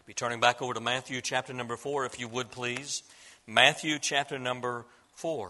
Be turning back over to Matthew chapter number 4, if you would please. Matthew chapter number 4.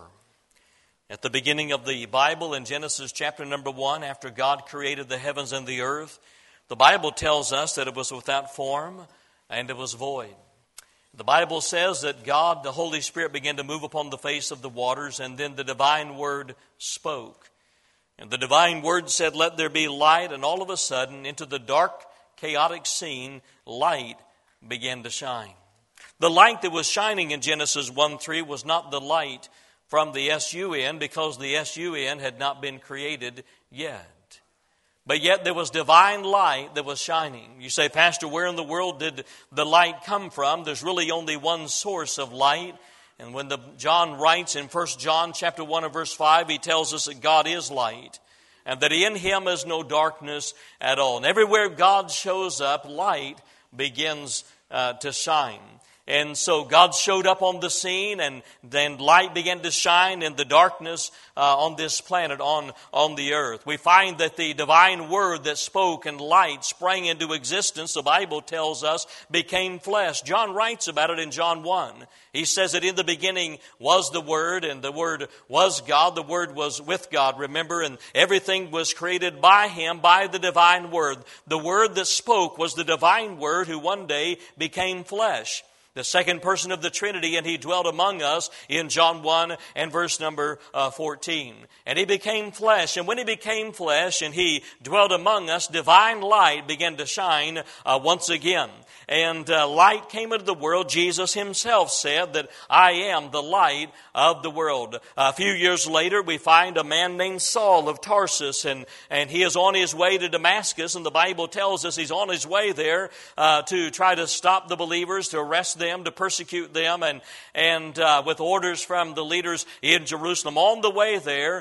At the beginning of the Bible, in Genesis chapter number 1, after God created the heavens and the earth, the Bible tells us that it was without form and it was void. The Bible says that God, the Holy Spirit, began to move upon the face of the waters, and then the divine word spoke. And the divine word said, "Let there be light," and all of a sudden, into the dark, chaotic scene, light began to shine. The light that was shining in Genesis 1:3 was not the light from the S-U-N, because the S-U-N had not been created yet. But yet there was divine light that was shining. You say, "Pastor, where in the world did the light come from?" There's really only one source of light. And when John writes in 1 John chapter 1 and verse 5, he tells us that God is light, and that in Him is no darkness at all. And everywhere God shows up, light begins to shine. And so God showed up on the scene, and then light began to shine in the darkness on this planet, on the earth. We find that the divine word that spoke and light sprang into existence, the Bible tells us, became flesh. John writes about it in John 1. He says that in the beginning was the Word, and the Word was God. The Word was with God, remember, and everything was created by Him, by the divine word. The Word that spoke was the divine Word who one day became flesh. The second person of the Trinity, and He dwelt among us in John 1 and verse number 14. And He became flesh, and when He became flesh and He dwelt among us, divine light began to shine once again. And light came into the world. Jesus Himself said that I am the light of the world. A few years later, we find a man named Saul of Tarsus, and he is on his way to Damascus, and the Bible tells us he's on his way there to try to stop the believers, to arrest them, to persecute them, and with orders from the leaders in Jerusalem. On the way there,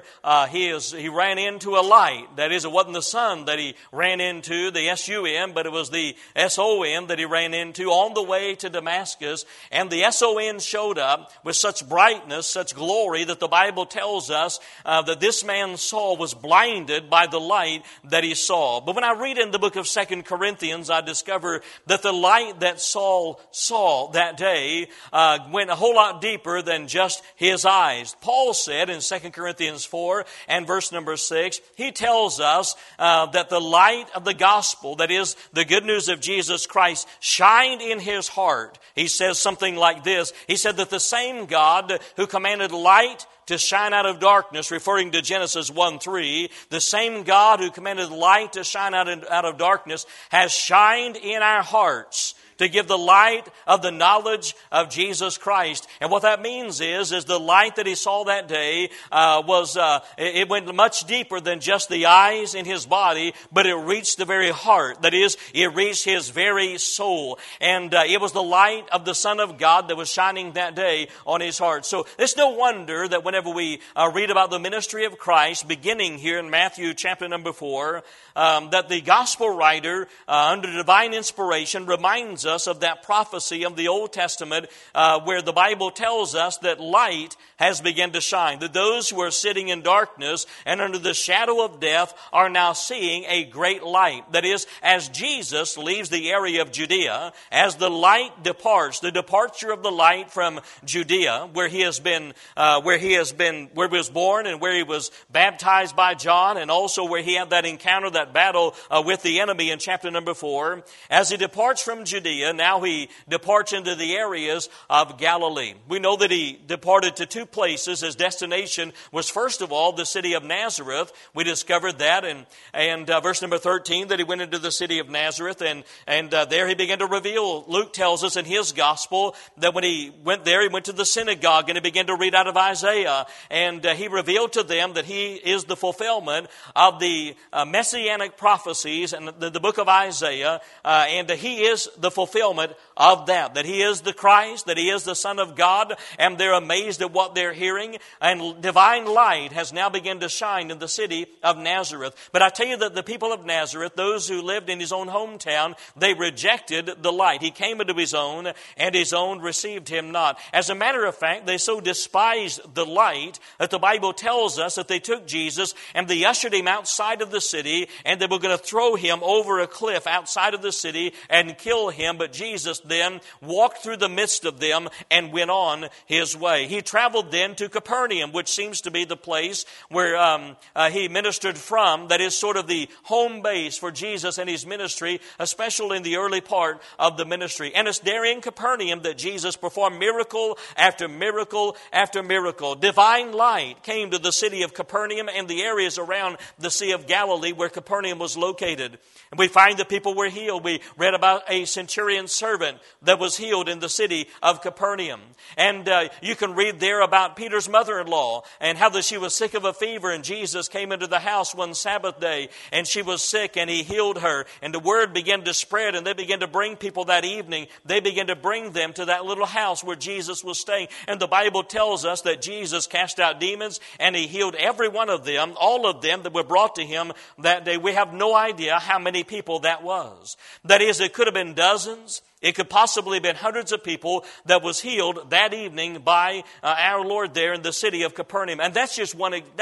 he ran into a light. That is, it wasn't the sun that he ran into, the S-U-N, but it was the S-O-N that he ran into on the way to Damascus. And the S-O-N showed up with such brightness, such glory, that the Bible tells us that this man Saul was blinded by the light that he saw. But when I read in the book of 2 Corinthians, I discover that the light that Saul saw that day went a whole lot deeper than just his eyes. Paul said in 2 Corinthians 4 and verse number 6, he tells us that the light of the gospel, that is the good news of Jesus Christ, shined in his heart. He says something like this. He said that the same God who commanded light to shine out of darkness, referring to Genesis 1:3, the same God who commanded light to shine out of darkness has shined in our hearts to give the light of the knowledge of Jesus Christ. And what that means is the light that he saw that day it went much deeper than just the eyes in his body, but it reached the very heart. That is, it reached his very soul. And it was the light of the Son of God that was shining that day on his heart. So it's no wonder that whenever we read about the ministry of Christ, beginning here in Matthew chapter number 4, that the gospel writer, under divine inspiration, reminds us of that prophecy of the Old Testament where the Bible tells us that light has begun to shine. That those who are sitting in darkness and under the shadow of death are now seeing a great light. That is, as Jesus leaves the area of Judea, as the light departs, the departure of the light from Judea, where he was born and where he was baptized by John, and also where he had that encounter, that battle with the enemy in chapter number 4. As he departs from Judea, now he departs into the areas of Galilee. We know that he departed to two places. His destination was, first of all, the city of Nazareth. We discovered that and verse number 13, that he went into the city of Nazareth, and there he began to reveal. Luke tells us in his gospel that when he went there, he went to the synagogue and he began to read out of Isaiah, and he revealed to them that he is the fulfillment of the messianic prophecies and the book of Isaiah, and he is the fulfillment of that he is the Christ, that he is the Son of God, and they're amazed at what they're hearing, and divine light has now begun to shine in the city of Nazareth. But I tell you that the people of Nazareth, those who lived in his own hometown, they rejected the light. He came into his own, and his own received him not. As a matter of fact, they so despised the light light that the Bible tells us that they took Jesus and they ushered him outside of the city, and they were going to throw him over a cliff outside of the city and kill him. But Jesus then walked through the midst of them and went on his way. He traveled then to Capernaum, which seems to be the place where he ministered from. That is sort of the home base for Jesus and his ministry, especially in the early part of the ministry. And it's there in Capernaum that Jesus performed miracle after miracle after miracle. Divine light came to the city of Capernaum and the areas around the Sea of Galilee where Capernaum was located. And we find that people were healed. We read about a centurion servant that was healed in the city of Capernaum. And you can read there about Peter's mother-in-law and how that she was sick of a fever, and Jesus came into the house one Sabbath day and she was sick and he healed her. And the word began to spread, and they began to bring people that evening. They began to bring them to that little house where Jesus was staying. And the Bible tells us that Jesus cast out demons and he healed every one of them, all of them that were brought to him that day. We have no idea how many people that was. That is, it could have been dozens. It could possibly have been hundreds of people that was healed that evening by our Lord there in the city of Capernaum. And that's just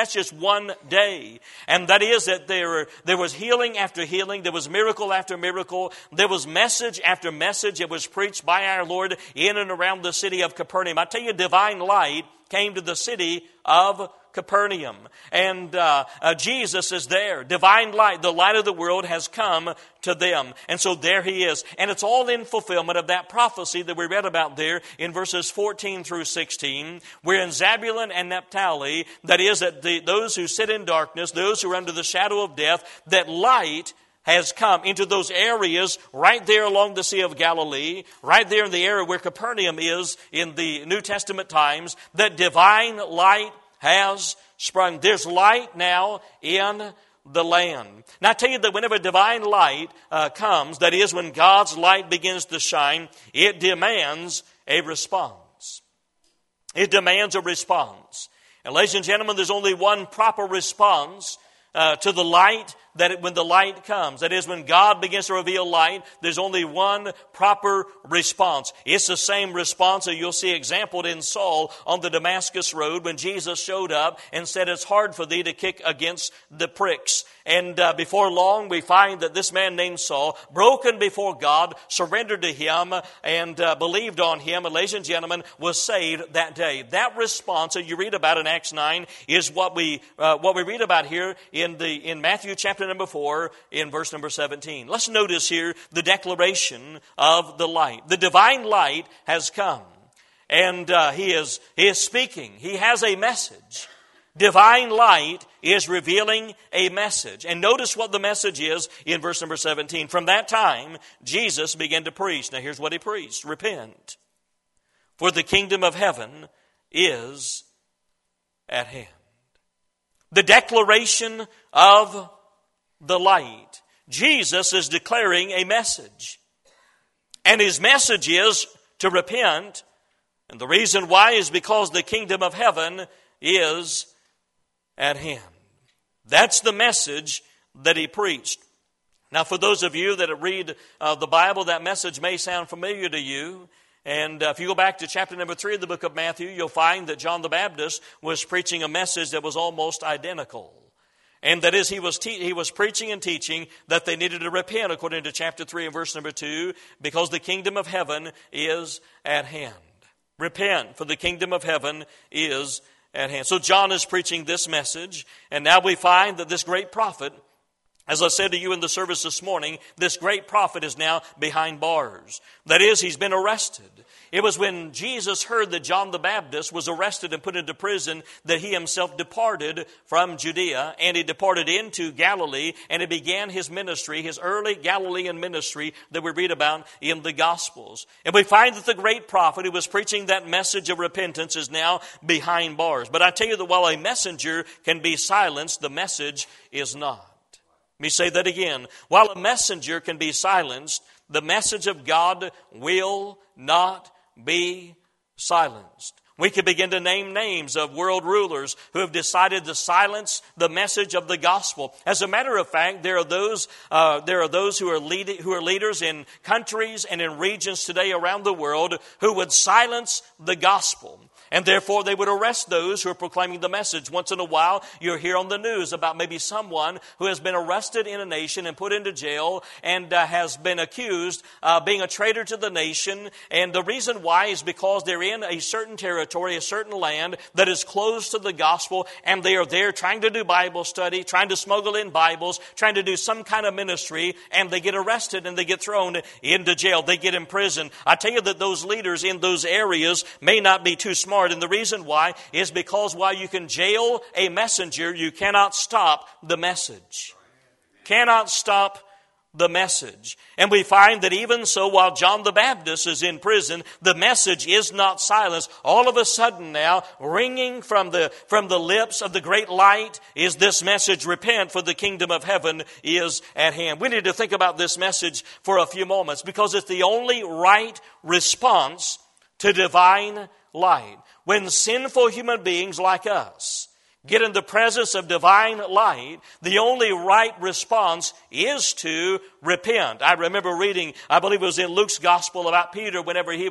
one day. And that is that there was healing after healing. There was miracle after miracle. There was message after message. It was preached by our Lord in and around the city of Capernaum. I tell you, divine light came to the city of Capernaum. And Jesus is there. Divine light, the light of the world, has come to them. And so there he is. And it's all in fulfillment of that prophecy that we read about there in verses 14 through 16. Where in Zebulun and Naphtali, that is, that those who sit in darkness, those who are under the shadow of death, that light has come into those areas right there along the Sea of Galilee, right there in the area where Capernaum is in the New Testament times, that divine light has sprung. There's light now in the land. Now I tell you that whenever divine light comes, that is when God's light begins to shine, it demands a response. It demands a response. And ladies and gentlemen, there's only one proper response to the light when the light comes. That is, when God begins to reveal light, there's only one proper response. It's the same response that you'll see exampled in Saul on the Damascus road when Jesus showed up and said, "It's hard for thee to kick against the pricks." And before long, we find that this man named Saul, broken before God, surrendered to him and believed on him, and ladies and gentlemen, was saved that day. That response that you read about in Acts 9 is what we read about here in Matthew chapter number 4 in verse number 17. Let's notice here the declaration of the light. The divine light has come, and he is speaking. He has a message. Divine light is revealing a message. And notice what the message is in verse number 17. From that time, Jesus began to preach. Now here's what he preached. Repent, for the kingdom of heaven is at hand. The declaration of the light. Jesus is declaring a message. And his message is to repent. And the reason why is because the kingdom of heaven is at hand. That's the message that he preached. Now, for those of you that read the Bible, that message may sound familiar to you. And if you go back to chapter number 3 of the book of Matthew, you'll find that John the Baptist was preaching a message that was almost identical. And that is, he was preaching and teaching that they needed to repent, according to chapter 3 and verse number 2, because the kingdom of heaven is at hand. Repent, for the kingdom of heaven is at hand. So John is preaching this message, and now we find that this great prophet, as I said to you in the service this morning, this great prophet is now behind bars. That is, he's been arrested. It was when Jesus heard that John the Baptist was arrested and put into prison that he himself departed from Judea, and he departed into Galilee, and he began his ministry, his early Galilean ministry that we read about in the Gospels. And we find that the great prophet who was preaching that message of repentance is now behind bars. But I tell you that while a messenger can be silenced, the message is not. Let me say that again. While a messenger can be silenced, the message of God will not be silenced. We could begin to name names of world rulers who have decided to silence the message of the gospel. As a matter of fact, there are those who are leaders in countries and in regions today around the world who would silence the gospel. And therefore they would arrest those who are proclaiming the message. Once in a while, you'll hear on the news about maybe someone who has been arrested in a nation and put into jail and has been accused of being a traitor to the nation. And the reason why is because they're in a certain territory, a certain land that is closed to the gospel, and they are there trying to do Bible study, trying to smuggle in Bibles, trying to do some kind of ministry, and they get arrested and they get thrown into jail. They get imprisoned. I tell you that those leaders in those areas may not be too smart, and the reason why is because while you can jail a messenger, you cannot stop the message. Cannot stop the message. And we find that even so, while John the Baptist is in prison, the message is not silenced. All of a sudden now, ringing from the lips of the great light is this message, repent, for the kingdom of heaven is at hand. We need to think about this message for a few moments because it's the only right response to divine light. When sinful human beings like us get in the presence of divine light, the only right response is to repent. I remember reading, I believe it was in Luke's gospel, about Peter whenever he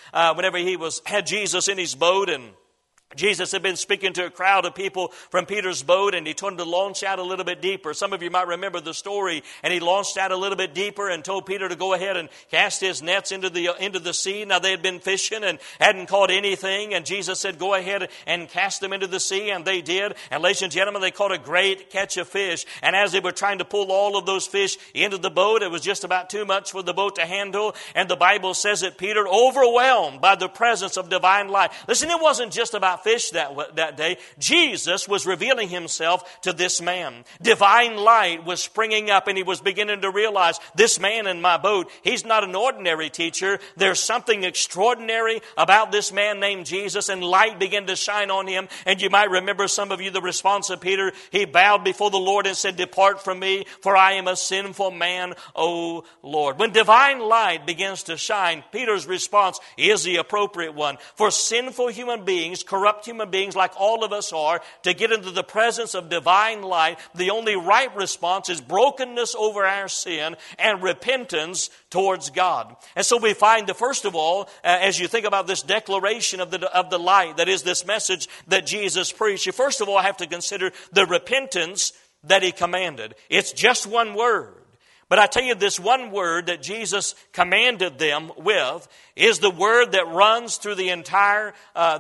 had Jesus in his boat, and Jesus had been speaking to a crowd of people from Peter's boat, and he told him to launch out a little bit deeper. Some of you might remember the story. And he launched out a little bit deeper and told Peter to go ahead and cast his nets into the sea. Now they had been fishing and hadn't caught anything. And Jesus said, go ahead and cast them into the sea. And they did. And ladies and gentlemen, they caught a great catch of fish. And as they were trying to pull all of those fish into the boat, it was just about too much for the boat to handle. And the Bible says that Peter, overwhelmed by the presence of divine light. Listen, it wasn't just about fish that day. Jesus was revealing himself to this man. Divine light was springing up, and he was beginning to realize, this man in my boat, he's not an ordinary teacher. There's something extraordinary about this man named Jesus, and light began to shine on him. And you might remember, some of you, the response of Peter. He bowed before the Lord and said, depart from me, for I am a sinful man, O Lord. When divine light begins to shine, Peter's response is the appropriate one. For sinful human beings, corrupt human beings like all of us are, to get into the presence of divine light, the only right response is brokenness over our sin and repentance towards God. And so we find that, first of all, as you think about this declaration of the light, that is this message that Jesus preached, you first of all have to consider the repentance that he commanded. It's just one word. But I tell you, this one word that Jesus commanded them with is the word that runs through the entire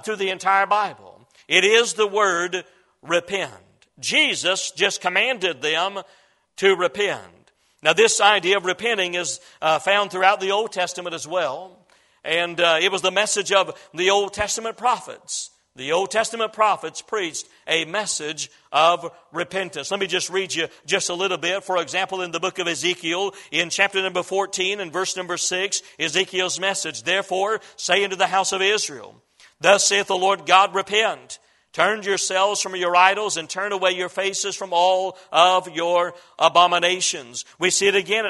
Bible. It is the word repent. Jesus just commanded them to repent. Now, this idea of repenting is found throughout the Old Testament as well. And it was the message of the Old Testament prophets. The Old Testament prophets preached a message of repentance. Let me just read you just a little bit. For example, in the book of Ezekiel, in chapter number 14 and verse number 6, Ezekiel's message, therefore say unto the house of Israel, thus saith the Lord God, repent, turn yourselves from your idols, and turn away your faces from all of your abominations. We see it again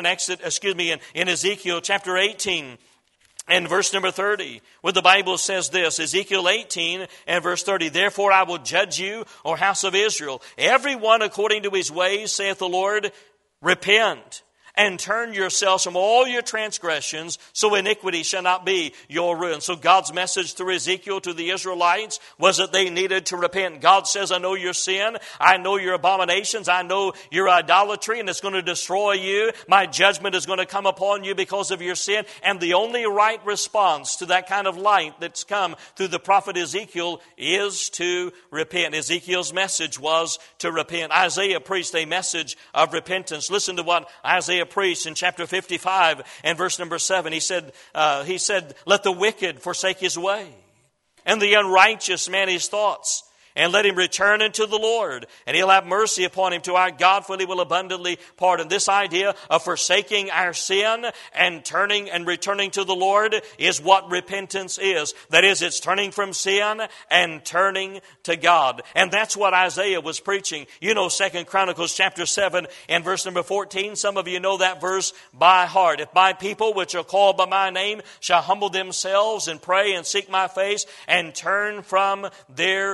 in Ezekiel chapter 18 and verse number 30, where the Bible says this, Ezekiel 18 and verse 30, therefore I will judge you, O house of Israel, every one according to his ways, saith the Lord, repent, and turn yourselves from all your transgressions, so iniquity shall not be your ruin. So God's message through Ezekiel to the Israelites was that they needed to repent. God says, I know your sin, I know your abominations, I know your idolatry, and it's going to destroy you. My judgment is going to come upon you because of your sin. And the only right response to that kind of light that's come through the prophet Ezekiel is to repent. Ezekiel's message was to repent. Isaiah preached a message of repentance. Listen to what Isaiah preached in chapter 55 and verse number 7. He said, let the wicked forsake his way, and the unrighteous man his thoughts, and let him return unto the Lord, and he'll have mercy upon him, to our God, for he will abundantly pardon. This idea of forsaking our sin and turning and returning to the Lord is what repentance is. That is, it's turning from sin and turning to God. And that's what Isaiah was preaching. You know 2 Chronicles chapter 7 and verse number 14. Some of you know that verse by heart. If my people, which are called by my name, shall humble themselves and pray and seek my face and turn from their wicked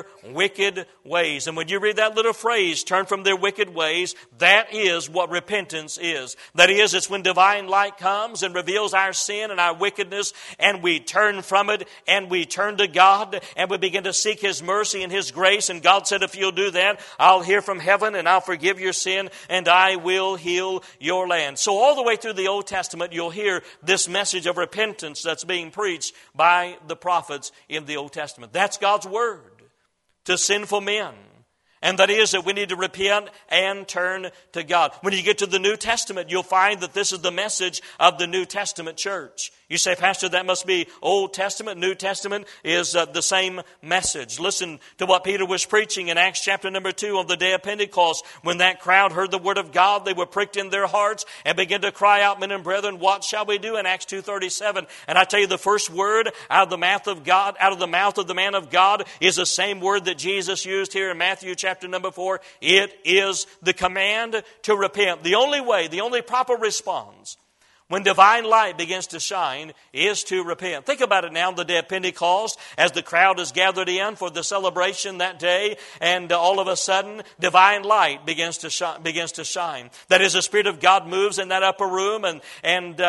wicked ways. And when you read that little phrase, turn from their wicked ways, that is what repentance is. That is, it's when divine light comes and reveals our sin and our wickedness, and we turn from it, and we turn to God, and we begin to seek His mercy and His grace. And God said, if you'll do that, I'll hear from heaven, and I'll forgive your sin, and I will heal your land. So all the way through the Old Testament, you'll hear this message of repentance that's being preached by the prophets in the Old Testament. That's God's word to sinful men. And that is that we need to repent and turn to God. When you get to the New Testament, you'll find that this is the message of the New Testament church. You say, Pastor, that must be Old Testament. New Testament is the same message. Listen to what Peter was preaching in Acts chapter number 2 on the day of Pentecost. When that crowd heard the word of God, they were pricked in their hearts and began to cry out, men and brethren, what shall we do? In Acts 2:37. And I tell you, the first word out of the mouth of God, out of the mouth of the man of God, is the same word that Jesus used here in Matthew chapter number 4. It is the command to repent. The only way, the only proper response when divine light begins to shine is to repent. Think about it now on the day of Pentecost as the crowd is gathered in for the celebration that day, and all of a sudden divine light begins to shine. That is, the Spirit of God moves in that upper room, and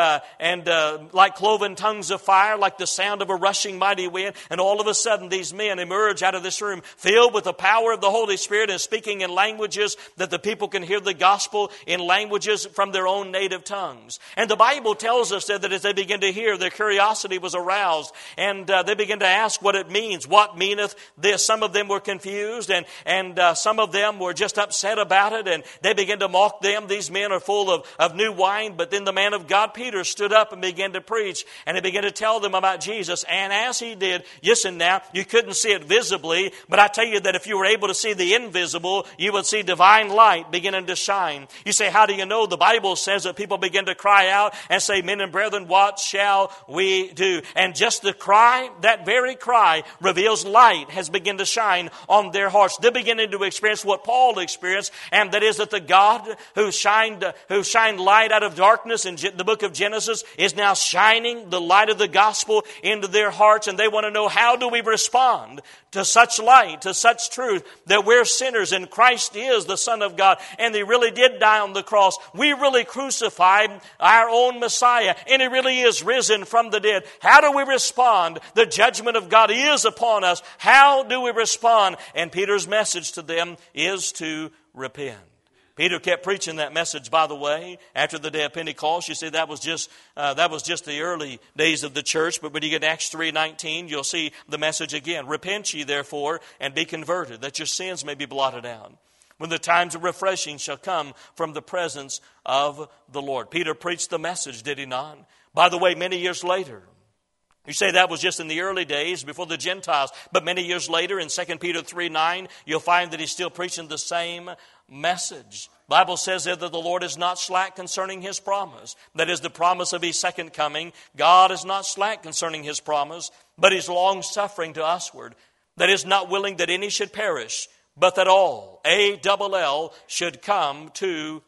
like cloven tongues of fire, like the sound of a rushing mighty wind, and all of a sudden these men emerge out of this room filled with the power of the Holy Spirit and speaking in languages that the people can hear the gospel in languages from their own native tongues. And the Bible tells us that as they begin to hear, their curiosity was aroused, and they begin to ask what it means. What meaneth this? Some of them were confused, and some of them were just upset about it, and they began to mock them. These men are full of new wine. But then the man of God, Peter, stood up and began to preach, and he began to tell them about Jesus. And as he did, listen now, you couldn't see it visibly, but I tell you that if you were able to see the invisible, you would see divine light beginning to shine. You say, how do you know? The Bible says that people begin to cry out and say, men and brethren, what shall we do? And just the cry, that very cry, reveals light has begun to shine on their hearts. They're beginning to experience what Paul experienced, and that is that the God who shined light out of darkness in the book of Genesis is now shining the light of the gospel into their hearts, and they want to know, how do we respond to such light, to such truth, that we're sinners and Christ is the Son of God, and He really did die on the cross. We really crucified our own Messiah, and He really is risen from the dead. How do we respond? The judgment of God is upon us. How do we respond? And Peter's message to them is to repent. Peter kept preaching that message, by the way, after the day of Pentecost. You see, that was just the early days of the church. But when you get to Acts 3:19, you'll see the message again. Repent ye therefore and be converted, that your sins may be blotted out, when the times of refreshing shall come from the presence of the Lord. Peter preached the message, did he not? By the way, many years later, you say that was just in the early days before the Gentiles, but many years later in 2 Peter 3:9, you'll find that he's still preaching the same message. The Bible says there that the Lord is not slack concerning His promise. That is the promise of His second coming. God is not slack concerning His promise, but He's long-suffering to usward. That is, not willing that any should perish, but that all, A-double-L, should come to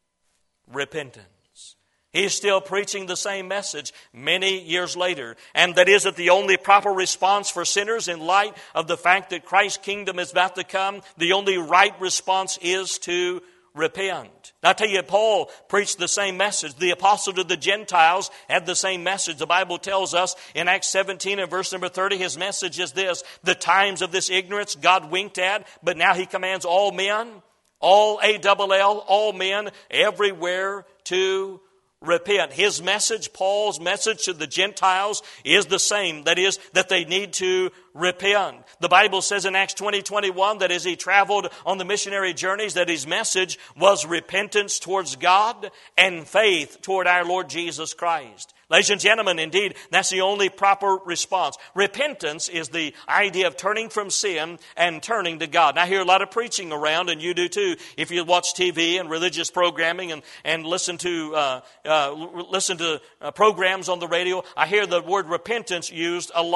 repentance. He's still preaching the same message many years later. And that is that the only proper response for sinners in light of the fact that Christ's kingdom is about to come, the only right response is to repent. Now I tell you, Paul preached the same message. The apostle to the Gentiles had the same message. The Bible tells us in Acts 17 and verse number 30, his message is this: the times of this ignorance God winked at, but now He commands all men, all A-double-L, all men, everywhere to repent. His message, Paul's message to the Gentiles, is the same. That is, that they need to repent. The Bible says in Acts 20:21 that as he traveled on the missionary journeys, that his message was repentance towards God and faith toward our Lord Jesus Christ. Ladies and gentlemen, indeed, that's the only proper response. Repentance is the idea of turning from sin and turning to God. Now, I hear a lot of preaching around, and you do too. If you watch TV and religious programming and listen to programs on the radio, I hear the word repentance used a lot.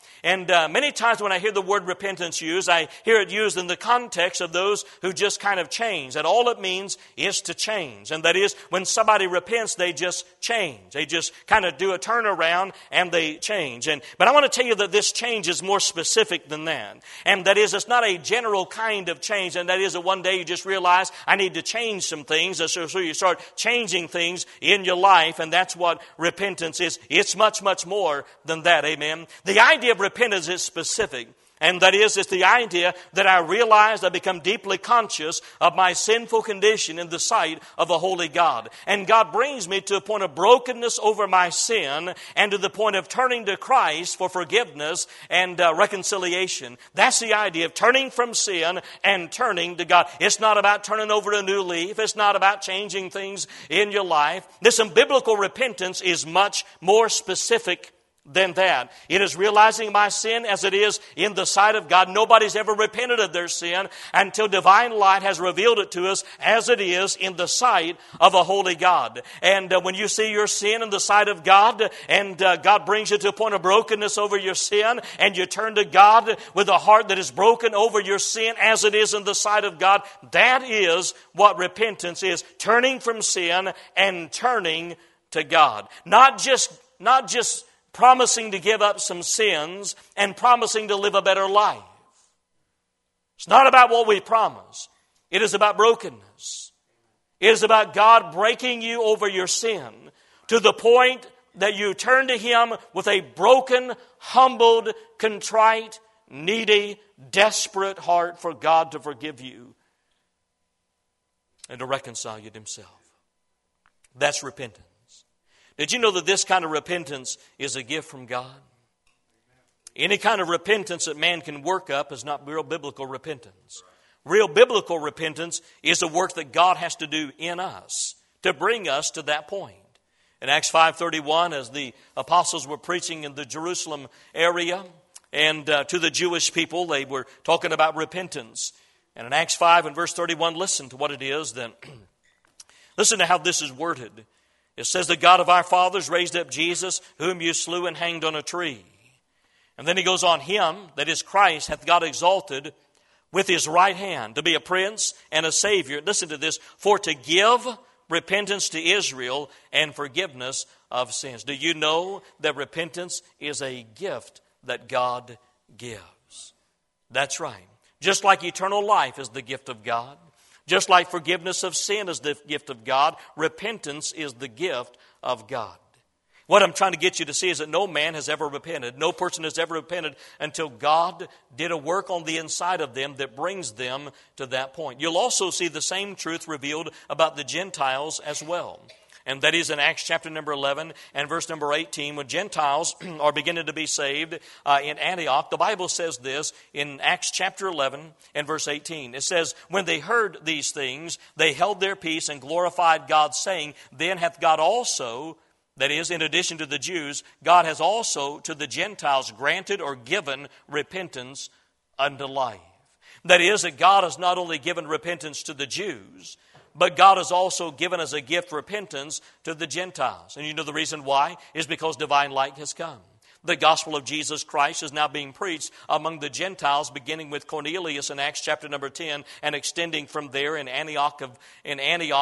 And many times when I hear the word repentance used, I hear it used in the context of those who just kind of change. That all it means is to change. And that is, when somebody repents, they just change. They just kind of do a turnaround and they change. But I want to tell you that this change is more specific than that. And that is, it's not a general kind of change. And that is that one day you just realize, I need to change some things. So you start changing things in your life. And that's what repentance is. It's much, much more than that. Amen. The idea of repentance is specific. And that is, it's the idea that I realize I become deeply conscious of my sinful condition in the sight of a holy God. And God brings me to a point of brokenness over my sin and to the point of turning to Christ for forgiveness and reconciliation. That's the idea of turning from sin and turning to God. It's not about turning over a new leaf. It's not about changing things in your life. Listen, biblical repentance is much more specific than that. It is realizing my sin as it is in the sight of God. Nobody's ever repented of their sin until divine light has revealed it to us as it is in the sight of a holy God. And when you see your sin in the sight of God, and God brings you to a point of brokenness over your sin, and you turn to God with a heart that is broken over your sin as it is in the sight of God, that is what repentance is. Turning from sin and turning to God. Not just promising to give up some sins and promising to live a better life. It's not about what we promise. It is about brokenness. It is about God breaking you over your sin to the point that you turn to Him with a broken, humbled, contrite, needy, desperate heart for God to forgive you and to reconcile you to Himself. That's repentance. Did you know that this kind of repentance is a gift from God? Any kind of repentance that man can work up is not real biblical repentance. Real biblical repentance is a work that God has to do in us to bring us to that point. In Acts 5:31, as the apostles were preaching in the Jerusalem area and to the Jewish people, they were talking about repentance. And in Acts 5 and verse 31, listen to what it is then. Listen to how this is worded. It says, the God of our fathers raised up Jesus, whom you slew and hanged on a tree. And then he goes on, him, that is Christ, hath God exalted with His right hand to be a prince and a savior. Listen to this, for to give repentance to Israel and forgiveness of sins. Do you know that repentance is a gift that God gives? That's right. Just like eternal life is the gift of God. Just like forgiveness of sin is the gift of God, repentance is the gift of God. What I'm trying to get you to see is that no man has ever repented. No person has ever repented until God did a work on the inside of them that brings them to that point. You'll also see the same truth revealed about the Gentiles as well. And that is in Acts chapter number 11 and verse number 18, when Gentiles are beginning to be saved in Antioch. The Bible says this in Acts chapter 11 and verse 18. It says, when they heard these things, they held their peace and glorified God, saying, then hath God also, that is, in addition to the Jews, God has also to the Gentiles granted or given repentance unto life. That is, that God has not only given repentance to the Jews, but God has also given as a gift repentance to the Gentiles. And you know the reason why? Is because divine light has come. The gospel of Jesus Christ is now being preached among the Gentiles, beginning with Cornelius in Acts chapter number 10 and extending from there in Antioch in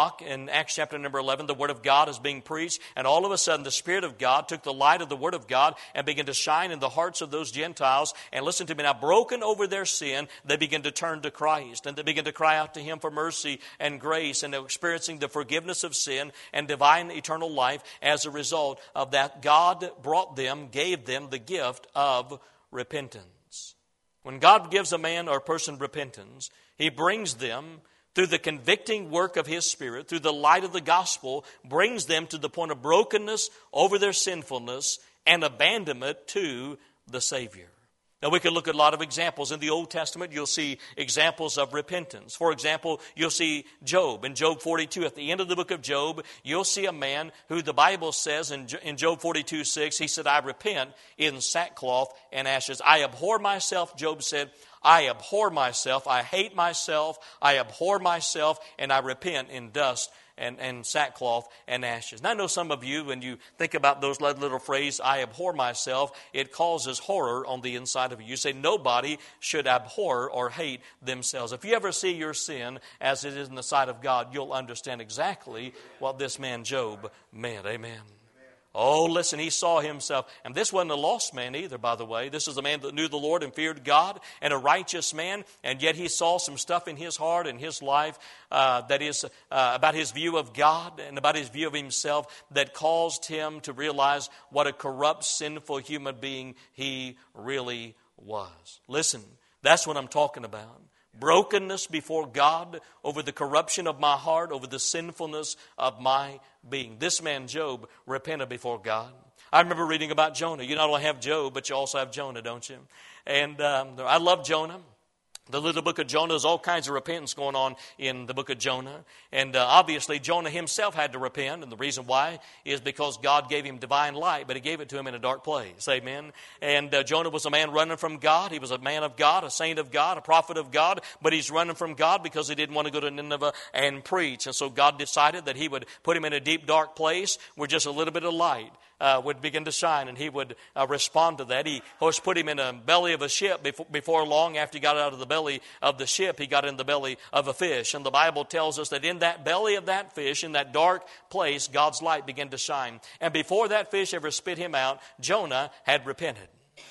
Acts chapter number 11. The Word of God is being preached, and all of a sudden the Spirit of God took the light of the Word of God and began to shine in the hearts of those Gentiles. And listen to me now, broken over their sin, they begin to turn to Christ, and they begin to cry out to Him for mercy and grace, and they're experiencing the forgiveness of sin and divine eternal life as a result of that. God gave them the gift of repentance. When God gives a man or a person repentance, He brings them through the convicting work of His Spirit, through the light of the gospel, brings them to the point of brokenness over their sinfulness and abandonment to the Savior. Now, we could look at a lot of examples. In the Old Testament, you'll see examples of repentance. For example, you'll see Job. In Job 42, at the end of the book of Job, you'll see a man who the Bible says in Job 42:6, he said, I repent in sackcloth and ashes. I abhor myself, Job said. I abhor myself. I hate myself. I abhor myself, and I repent in dust and sackcloth and ashes. And I know some of you, when you think about those little phrase, I abhor myself, it causes horror on the inside of you. You say nobody should abhor or hate themselves. If you ever see your sin as it is in the sight of God, you'll understand exactly what this man Job meant. Amen. Oh, listen, he saw himself. And this wasn't a lost man either, by the way. This is a man that knew the Lord and feared God, and a righteous man. And yet he saw some stuff in his heart and his life that is about his view of God and about his view of himself that caused him to realize what a corrupt, sinful human being he really was. Listen, that's what I'm talking about. Brokenness before God over the corruption of my heart, over the sinfulness of my being. This man, Job, repented before God. I remember reading about Jonah. You not only have Job, but you also have Jonah, don't you? And I love Jonah. The little book of Jonah, there's all kinds of repentance going on in the book of Jonah. And obviously, Jonah himself had to repent. And the reason why is because God gave him divine light, but he gave it to him in a dark place. Amen. And Jonah was a man running from God. He was a man of God, a saint of God, a prophet of God. But he's running from God because he didn't want to go to Nineveh and preach. And so God decided that he would put him in a deep, dark place where just a little bit of light would begin to shine, and he would respond to that. He, of course, put him in the belly of a ship. Before long, after he got out of the belly of the ship, he got in the belly of a fish. And the Bible tells us that in that belly of that fish, in that dark place, God's light began to shine. And before that fish ever spit him out, Jonah had repented.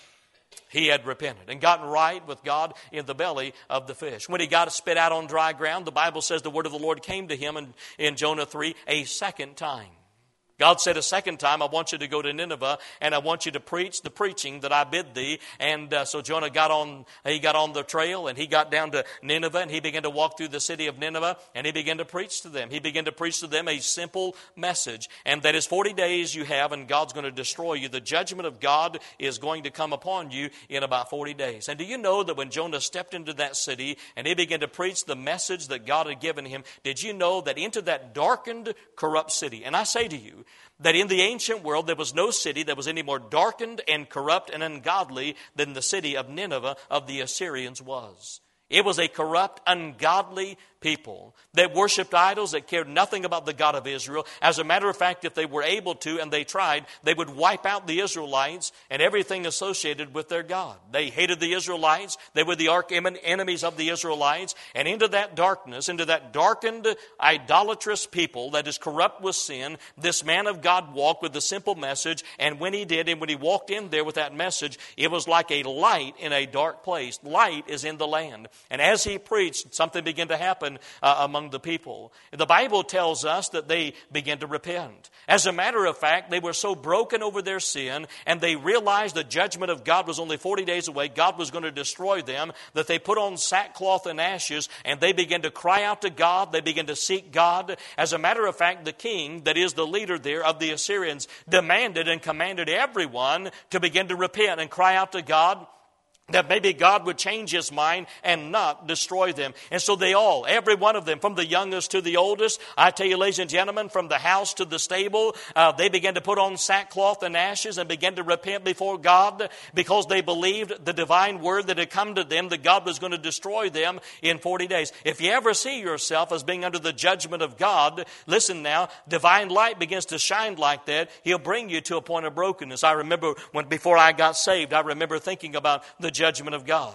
He had repented and gotten right with God in the belly of the fish. When he got spit out on dry ground, the Bible says the word of the Lord came to him in Jonah 3 a second time. God said a second time, I want you to go to Nineveh, and I want you to preach the preaching that I bid thee. And so Jonah got on the trail, and he got down to Nineveh, and he began to walk through the city of Nineveh, and he began to preach to them. He began to preach to them a simple message, and that is 40 days you have, and God's going to destroy you. The judgment of God is going to come upon you in about 40 days. And do you know that when Jonah stepped into that city, and he began to preach the message that God had given him, did you know that into that darkened, corrupt city, and I say to you, that in the ancient world there was no city that was any more darkened and corrupt and ungodly than the city of Nineveh of the Assyrians was. It was a corrupt, ungodly people that worshipped idols, that cared nothing about the God of Israel. As a matter of fact, if they were able to and they tried, they would wipe out the Israelites and everything associated with their God. They hated the Israelites. They were the arch enemies of the Israelites. And into that darkness, into that darkened, idolatrous people that is corrupt with sin, this man of God walked with the simple message. And when he did, and when he walked in there with that message, it was like a light in a dark place. Light is in the land. And as he preached, something began to happen among the people. The Bible tells us that they began to repent. As a matter of fact, they were so broken over their sin, and they realized the judgment of God was only 40 days away. God was going to destroy them, that they put on sackcloth and ashes, and they began to cry out to God. They began to seek God. As a matter of fact, the king, that is the leader there of the Assyrians, demanded and commanded everyone to begin to repent and cry out to God, that maybe God would change his mind and not destroy them. And so they all, every one of them, from the youngest to the oldest, I tell you, ladies and gentlemen, from the house to the stable, they began to put on sackcloth and ashes and began to repent before God because they believed the divine word that had come to them, that God was going to destroy them in 40 days. If you ever see yourself as being under the judgment of God, listen now, divine light begins to shine like that. He'll bring you to a point of brokenness. I remember before I got saved, I remember thinking about the judgment of God.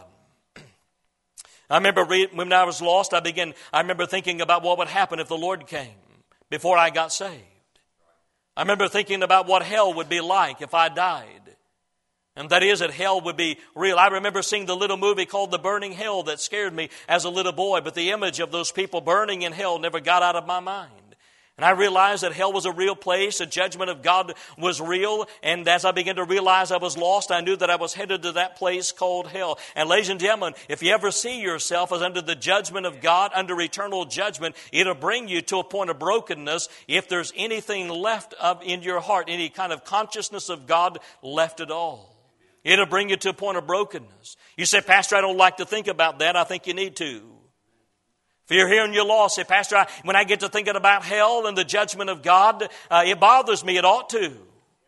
I remember when I was lost, I remember thinking about what would happen if the Lord came before I got saved. I remember thinking about what hell would be like if I died. And that is that hell would be real. I remember seeing the little movie called The Burning Hell that scared me as a little boy, but the image of those people burning in hell never got out of my mind. And I realized that hell was a real place, the judgment of God was real, and as I began to realize I was lost, I knew that I was headed to that place called hell. And ladies and gentlemen, if you ever see yourself as under the judgment of God, under eternal judgment, it'll bring you to a point of brokenness if there's anything left in your heart, any kind of consciousness of God left at all. It'll bring you to a point of brokenness. You say, Pastor, I don't like to think about that. I think you need to. If you're here and you're lost, say, Pastor, when I get to thinking about hell and the judgment of God, it bothers me. It ought to.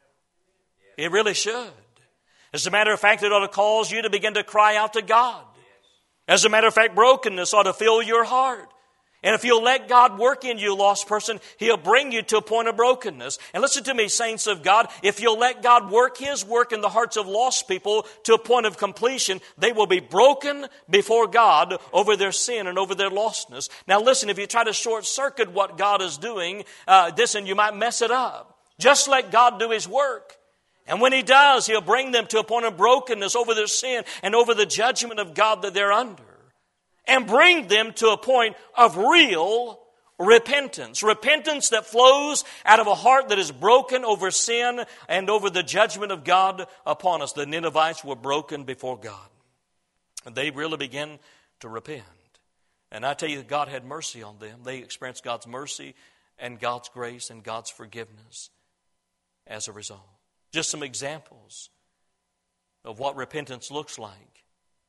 It really should. As a matter of fact, it ought to cause you to begin to cry out to God. As a matter of fact, brokenness ought to fill your heart. And if you'll let God work in you, lost person, He'll bring you to a point of brokenness. And listen to me, saints of God, if you'll let God work His work in the hearts of lost people to a point of completion, they will be broken before God over their sin and over their lostness. Now listen, if you try to short circuit what God is doing, you might mess it up. Just let God do His work. And when He does, He'll bring them to a point of brokenness over their sin and over the judgment of God that they're under. And bring them to a point of real repentance. Repentance that flows out of a heart that is broken over sin and over the judgment of God upon us. The Ninevites were broken before God. And they really began to repent. And I tell you, God had mercy on them. They experienced God's mercy and God's grace and God's forgiveness as a result. Just some examples of what repentance looks like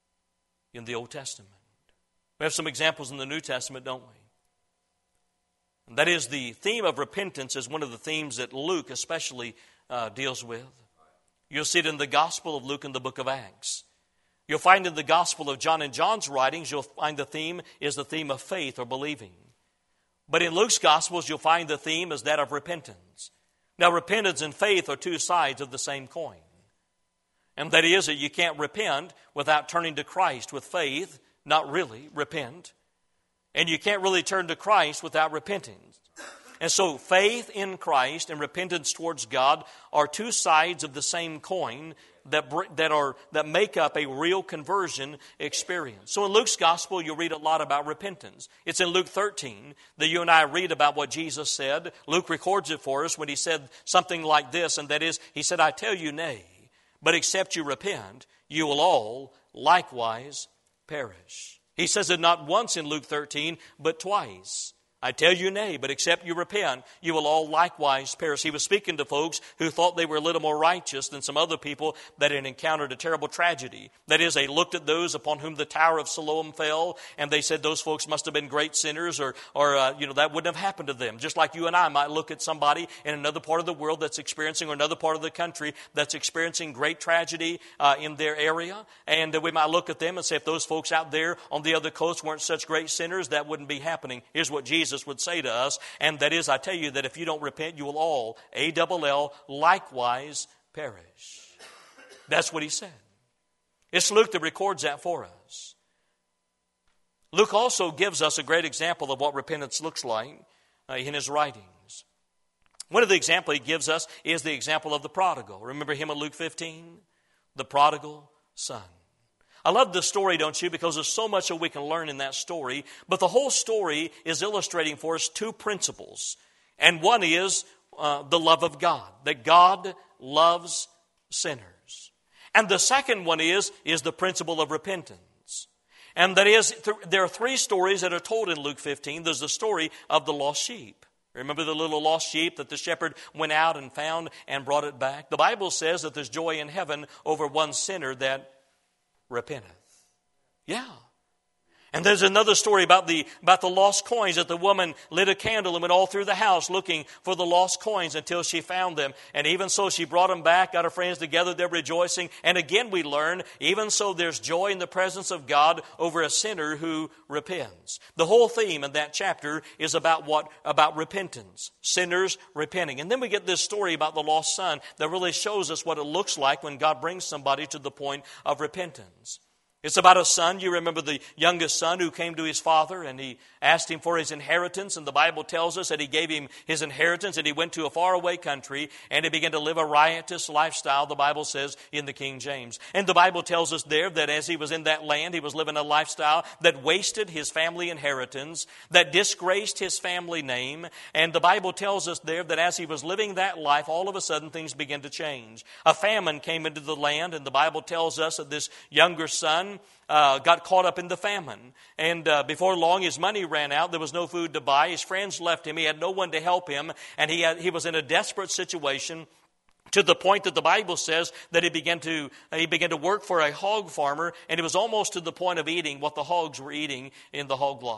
in the Old Testament. We have some examples in the New Testament, don't we? And that is, the theme of repentance is one of the themes that Luke especially deals with. You'll see it in the Gospel of Luke and the book of Acts. You'll find in the Gospel of John and John's writings, you'll find the theme is the theme of faith or believing. But in Luke's Gospels, you'll find the theme is that of repentance. Now, repentance and faith are two sides of the same coin. And that is that you can't repent without turning to Christ with faith. Not really repent. And you can't really turn to Christ without repenting. And so faith in Christ and repentance towards God are two sides of the same coin that make up a real conversion experience. So in Luke's Gospel, you'll read a lot about repentance. It's in Luke 13 that you and I read about what Jesus said. Luke records it for us when He said something like this, and that is, He said, "I tell you nay, but except you repent, you will all likewise perish." He says it not once in Luke 13, but twice. "I tell you nay, but except you repent, you will all likewise perish." He was speaking to folks who thought they were a little more righteous than some other people that had encountered a terrible tragedy. That is, they looked at those upon whom the Tower of Siloam fell, and they said those folks must have been great sinners, or that wouldn't have happened to them. Just like you and I might look at somebody in another part of the world that's experiencing, or another part of the country that's experiencing great tragedy in their area, and we might look at them and say, if those folks out there on the other coast weren't such great sinners, that wouldn't be happening. Here's what Jesus would say to us, and that is, I tell you that if you don't repent, you will all, A-double-L, likewise perish. That's what He said. It's Luke that records that for us. Luke also gives us a great example of what repentance looks like in his writings. One of the examples he gives us is the example of the prodigal. Remember him in Luke 15? The prodigal son. I love this story, don't you? Because there's so much that we can learn in that story. But the whole story is illustrating for us two principles. And one is the love of God. That God loves sinners. And the second one is the principle of repentance. And that is, there are three stories that are told in Luke 15. There's the story of the lost sheep. Remember the little lost sheep that the shepherd went out and found and brought it back? The Bible says that there's joy in heaven over one sinner that repenteth. Yeah. And there's another story about the lost coins, that the woman lit a candle and went all through the house looking for the lost coins until she found them. And even so, she brought them back, got her friends together, they're rejoicing. And again we learn, even so there's joy in the presence of God over a sinner who repents. The whole theme in that chapter is about repentance, sinners repenting. And then we get this story about the lost son that really shows us what it looks like when God brings somebody to the point of repentance. It's about a son. You remember the youngest son who came to his father and he asked him for his inheritance. And the Bible tells us that he gave him his inheritance and he went to a faraway country and he began to live a riotous lifestyle, the Bible says in the King James. And the Bible tells us there that as he was in that land, he was living a lifestyle that wasted his family inheritance, that disgraced his family name. And the Bible tells us there that as he was living that life, all of a sudden things began to change. A famine came into the land, and the Bible tells us that this younger son got caught up in the famine. And before long, his money ran out. There was no food to buy. His friends left him. He had no one to help him. And he was in a desperate situation, to the point that the Bible says that he began to work for a hog farmer. And it was almost to the point of eating what the hogs were eating in the hog lot.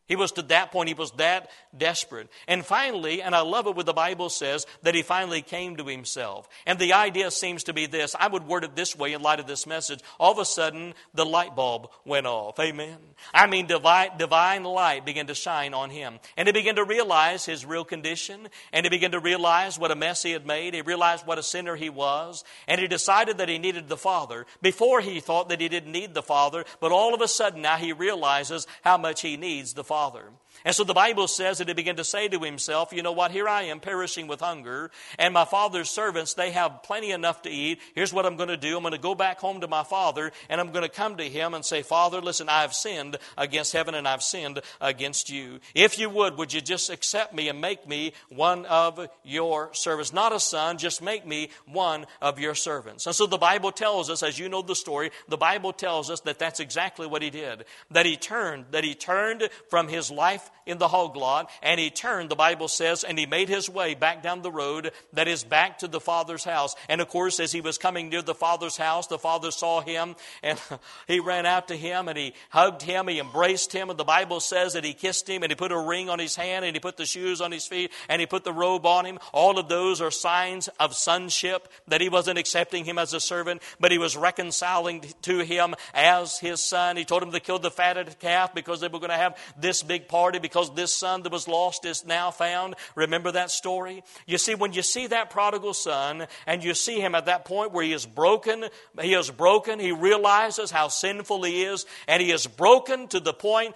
He was to that point, he was that desperate. And finally, and I love it when the Bible says that he finally came to himself. And the idea seems to be this. I would word it this way in light of this message. All of a sudden, the light bulb went off. Amen. I mean, divine light began to shine on him. And he began to realize his real condition. And he began to realize what a mess he had made. He realized what a sinner he was. And he decided that he needed the Father. Before he thought that he didn't need the Father. But all of a sudden now he realizes how much he needs the Father. And so the Bible says that he began to say to himself, you know what, here I am perishing with hunger, and my father's servants, they have plenty enough to eat. Here's what I'm going to do. I'm going to go back home to my father, and I'm going to come to him and say, Father, listen, I have sinned against heaven, and I've sinned against you. If you would you just accept me and make me one of your servants? Not a son, just make me one of your servants. And so the Bible tells us, as you know the story, the Bible tells us that that's exactly what he did. That he turned from his life in the hog lot, and he turned, the Bible says, and he made his way back down the road, that is back to the Father's house. And of course, as he was coming near the Father's house, the Father saw him, and he ran out to him, and he hugged him, he embraced him, and the Bible says that he kissed him, and he put a ring on his hand, and he put the shoes on his feet, and he put the robe on him. All of those are signs of sonship, that he wasn't accepting him as a servant, but he was reconciling to him as his son. He told him to kill the fatted calf because they were going to have this big party because this son that was lost is now found. Remember that story? You see, when you see that prodigal son and you see him at that point where he is broken, he realizes how sinful he is, and he is broken to the point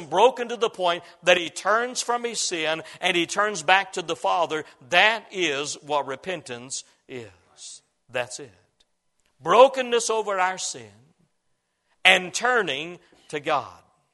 that he turns from his sin and he turns back to the Father. That is what repentance is. That's it. Brokenness over our sin and turning to God.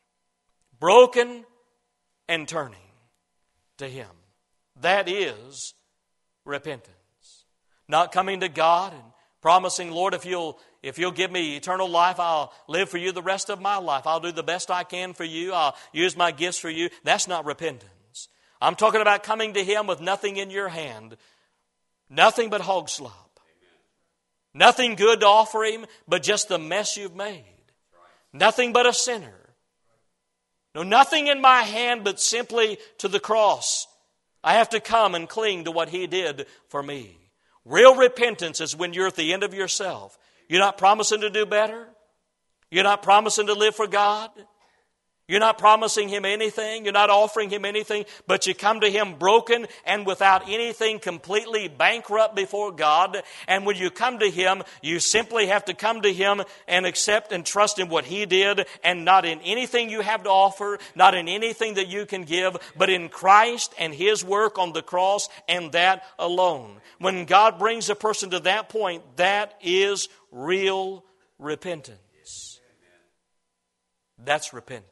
Broken and turning to him. That is repentance. Not coming to God and promising, Lord, if you'll give me eternal life, I'll live for you the rest of my life. I'll do the best I can for you. I'll use my gifts for you. That's not repentance. I'm talking about coming to him with nothing in your hand. Nothing but hog slop. Nothing good to offer him but just the mess you've made. Nothing but a sinner. No, nothing in my hand but simply to the cross. I have to come and cling to what he did for me. Real repentance is when you're at the end of yourself. You're not promising to do better. You're not promising to live for God. You're not promising him anything. You're not offering him anything. But you come to him broken and without anything, completely bankrupt before God. And when you come to him, you simply have to come to him and accept and trust in what he did, and not in anything you have to offer, not in anything that you can give, but in Christ and his work on the cross, and that alone. When God brings a person to that point, that is real repentance. That's repentance.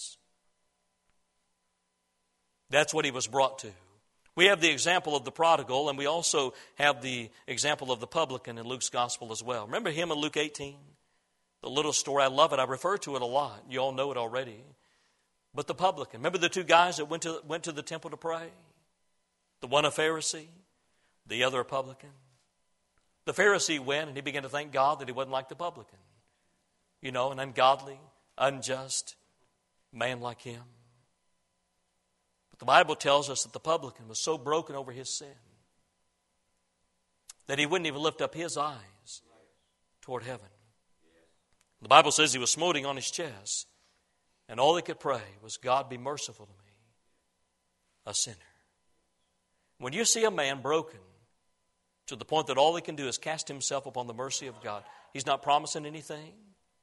That's what he was brought to. We have the example of the prodigal, and we also have the example of the publican in Luke's gospel as well. Remember him in Luke 18? The little story, I love it. I refer to it a lot. You all know it already. But the publican, remember the two guys that went to the temple to pray? The one a Pharisee, the other a publican. The Pharisee went and he began to thank God that he wasn't like the publican. You know, an ungodly, unjust man like him. But the Bible tells us that the publican was so broken over his sin that he wouldn't even lift up his eyes toward heaven. The Bible says he was smoting on his chest, and all he could pray was, God, be merciful to me, a sinner. When you see a man broken to the point that all he can do is cast himself upon the mercy of God, he's not promising anything.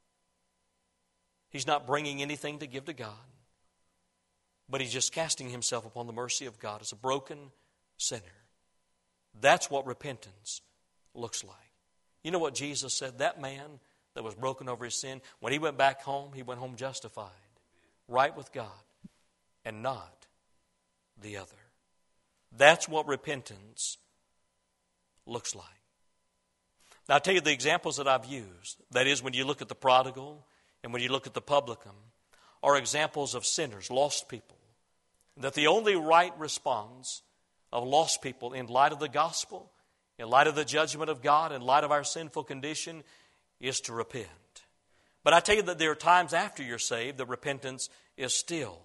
He's not bringing anything to give to God. But he's just casting himself upon the mercy of God as a broken sinner. That's what repentance looks like. You know what Jesus said? That man that was broken over his sin, when he went back home, he went home justified, right with God, and not the other. That's what repentance looks like. Now, I'll tell you the examples that I've used. That is, when you look at the prodigal and when you look at the publican, are examples of sinners, lost people. That the only right response of lost people in light of the gospel, in light of the judgment of God, in light of our sinful condition, is to repent. But I tell you that there are times after you're saved that repentance is still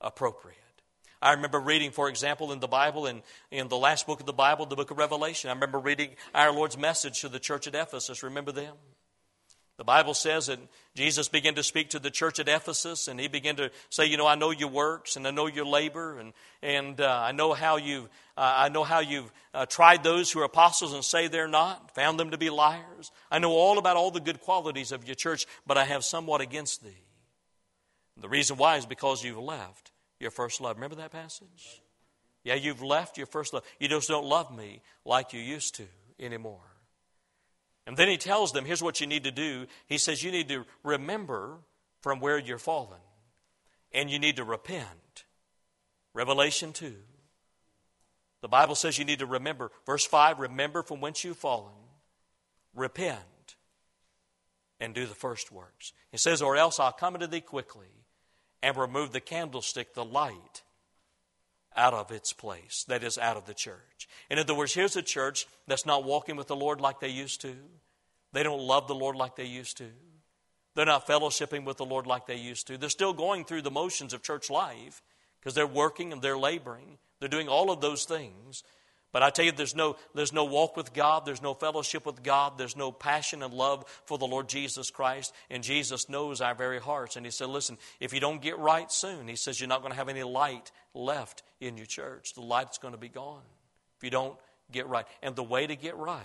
appropriate. I remember reading, for example, in the Bible, in the last book of the Bible, the book of Revelation, I remember reading our Lord's message to the church at Ephesus. Remember them? The Bible says that Jesus began to speak to the church at Ephesus, and He began to say, I know your works, and I know your labor, and I know how you've tried those who are apostles and say they're not, found them to be liars. I know all about all the good qualities of your church, but I have somewhat against thee. The reason why is because you've left your first love. Remember that passage? Yeah, you've left your first love. You just don't love me like you used to anymore. And then He tells them, here's what you need to do. He says you need to remember from where you're fallen. And you need to repent. Revelation 2. The Bible says you need to remember. Verse 5, remember from whence you've fallen. Repent. And do the first works. It says, or else I'll come unto thee quickly and remove the candlestick, the light, out of its place. That is, out of the church. In other words, here's a church that's not walking with the Lord like they used to. They don't love the Lord like they used to. They're not fellowshipping with the Lord like they used to. They're still going through the motions of church life because they're working and they're laboring. They're doing all of those things. But I tell you, there's no walk with God. There's no fellowship with God. There's no passion and love for the Lord Jesus Christ. And Jesus knows our very hearts. And He said, listen, if you don't get right soon, He says you're not going to have any light left in your church. The light's going to be gone if you don't get right. And the way to get right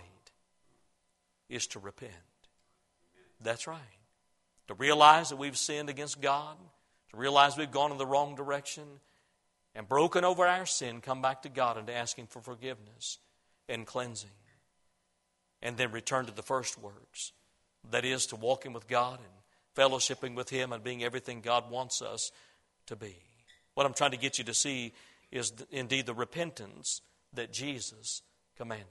is to repent. That's right. To realize that we've sinned against God. To realize we've gone in the wrong direction. And broken over our sin, come back to God and to ask Him for forgiveness and cleansing. And then return to the first works. That is, to walking with God and fellowshipping with Him and being everything God wants us to be. What I'm trying to get you to see is indeed the repentance that Jesus commanded.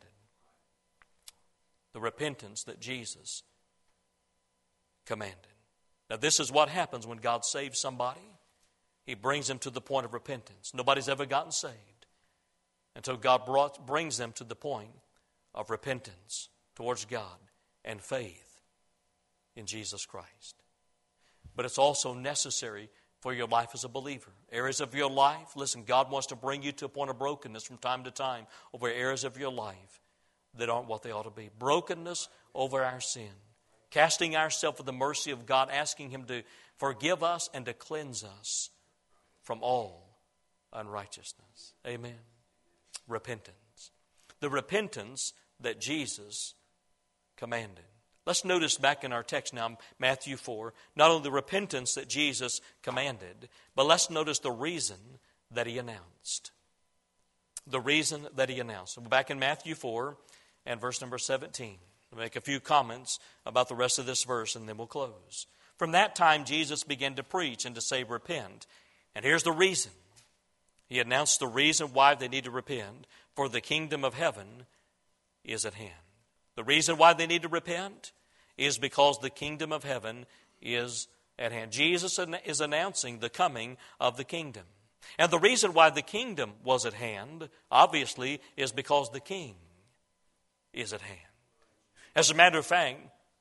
The repentance that Jesus commanded. Now this is what happens when God saves somebody. He brings them to the point of repentance. Nobody's ever gotten saved until God brings them to the point of repentance towards God and faith in Jesus Christ. But it's also necessary for your life as a believer. Areas of your life, listen, God wants to bring you to a point of brokenness from time to time over areas of your life that aren't what they ought to be. Brokenness over our sin. Casting ourselves at the mercy of God, asking Him to forgive us and to cleanse us from all unrighteousness. Amen. Repentance. The repentance that Jesus commanded. Let's notice back in our text now, Matthew 4, not only the repentance that Jesus commanded, but let's notice the reason that He announced. The reason that He announced. We're back in Matthew 4 and verse number 17. We'll make a few comments about the rest of this verse and then we'll close. From that time, Jesus began to preach and to say, repent. And here's the reason. He announced the reason why they need to repent. For the kingdom of heaven is at hand. The reason why they need to repent is because the kingdom of heaven is at hand. Jesus is announcing the coming of the kingdom. And the reason why the kingdom was at hand, obviously, is because the king is at hand. As a matter of fact,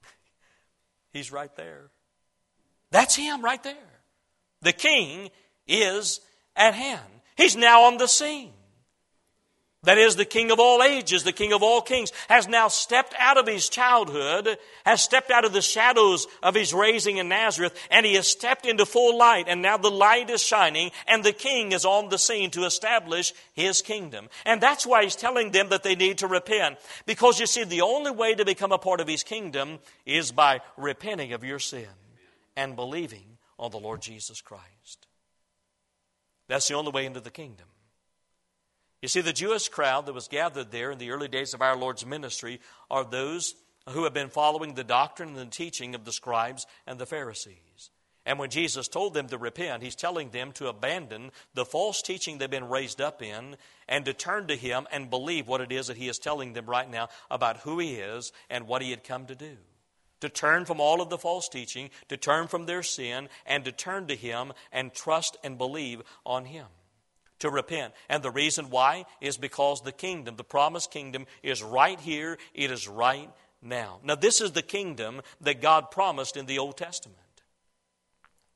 He's right there. That's Him right there. The king is at hand. He's now on the scene. That is, the King of all ages, the King of all kings, has now stepped out of His childhood, has stepped out of the shadows of His raising in Nazareth, and He has stepped into full light, and now the light is shining, and the King is on the scene to establish His kingdom. And that's why He's telling them that they need to repent. Because you see, the only way to become a part of His kingdom is by repenting of your sin and believing on the Lord Jesus Christ. That's the only way into the kingdom. You see, the Jewish crowd that was gathered there in the early days of our Lord's ministry are those who have been following the doctrine and the teaching of the scribes and the Pharisees. And when Jesus told them to repent, He's telling them to abandon the false teaching they've been raised up in and to turn to Him and believe what it is that He is telling them right now about who He is and what He had come to do. To turn from all of the false teaching, to turn from their sin, and to turn to Him and trust and believe on Him. To repent. And the reason why is because the kingdom, the promised kingdom, is right here. It is right now. Now, this is the kingdom that God promised in the Old Testament.